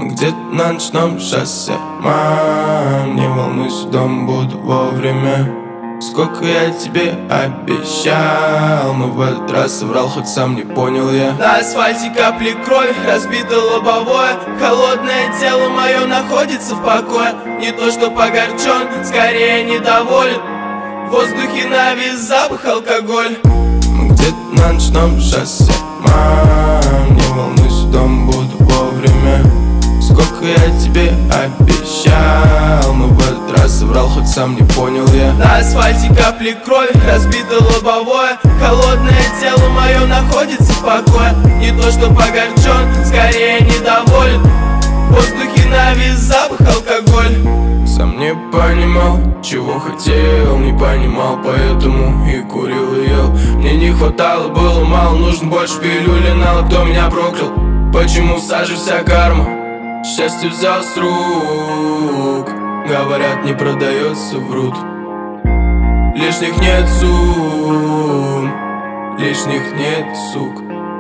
Мы где-то на ночном шоссе. Мам, не волнуйся, дом буду вовремя. Сколько я тебе обещал, но в этот раз соврал, хоть сам не понял я. На асфальте капли крови, разбито лобовое. Холодное тело мое находится в покое. Не то что погорчен, скорее недоволен. В воздухе навис запах алкоголь. Мы где-то на ночном шоссе. Мам, не волнуйся, дом буду вовремя. Сколько я тебе обещал, но в этот раз соврал, хоть сам не понял я. На асфальте капли крови, разбито лобовое. Холодное тело мое находится в покое. Не то что погорчен, скорее недоволен. В воздухе навис запах алкоголь. Сам не понимал, чего хотел, не понимал, поэтому и курил и ел. Мне не хватало, было мало, нужно больше пилюли, но кто меня проклял? Почему в саже вся карма? Счастье взял с рук. Говорят, не продается, врут. Лишних нет сумм, лишних нет сук.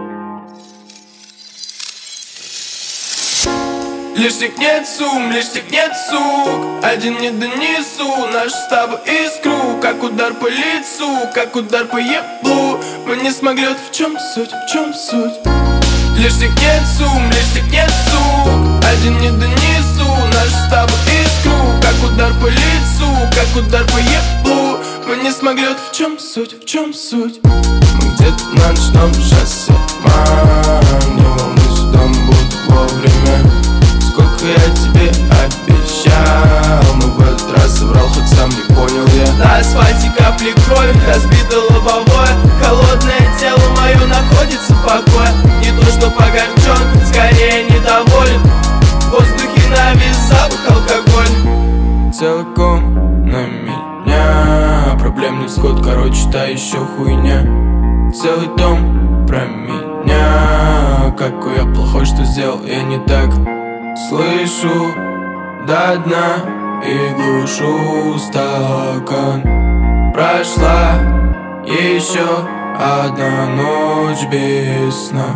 Лишних нет сумм, лишних нет сук. Один не донесу нашу с тобой искру. Как удар по лицу, как удар по еблу. Мы не смогли, вот в чем суть, в чем суть. Лишних нет сумм, лишних нет сук. Один не донесу нашу с тобой искру. Как удар по лицу, как удар по еблу. Мы не смогли, вот в чем суть, в чем суть. Мы где-то на ночном шоссе. Мам, не волнуйся, дом буду вовремя. Сколько я тебе обещал, но в этот раз соврал, хоть сам не понял я. На асфальте капли крови, разбито лобовое. Холодное тело мое находится в покое. Не то что погорчен, скорее недоволен. В воздухе навис запах алкоголь. Целиком на меня, проблем не сход, короче, та еще хуйня. Целый дом про меня, какой я плохой, что сделал я не так. Слышу до дна и глушу стакан. Прошла еще одна ночь без сна.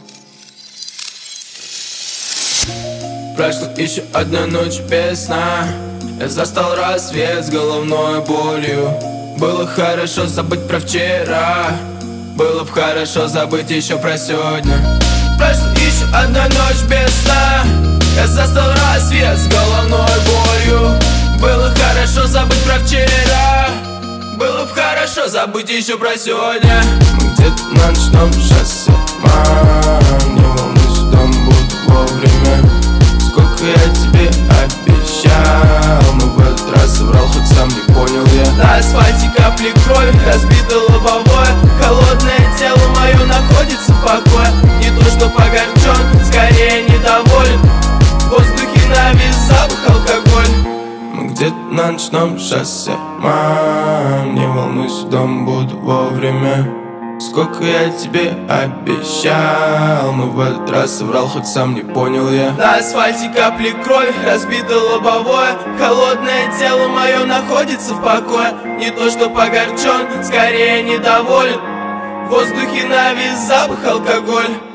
Прошла еще одна ночь без сна. Я застал рассвет с головной болью. Было хорошо забыть про вчера. Было бы хорошо забыть еще про сегодня. Прошла еще одна ночь без сна. Я застал рассвет с головной болью. Было хорошо забыть про вчера. Было бы хорошо забыть еще про сегодня. Мы где-то на ночном шоссе. Мам, не волнуйся, дом буду вовремя. Сколько я тебе обещал, но в этот раз соврал, хоть сам не понял я. На асфальте капли крови, разбито лобовое. Холодное тело мое находится в покое. Не то что погорчен, скорее недоволен. В воздухе навис запах алкоголь. Мы где-то на ночном шоссе. Мам, не волнуйся, дом буду вовремя. Сколько я тебе обещал, но в этот раз соврал, хоть сам не понял я. На асфальте капли крови, разбито лобовое. Холодное тело мое находится в покое. Не то что погорчен, скорее недоволен. В воздухе навис запах алкоголь.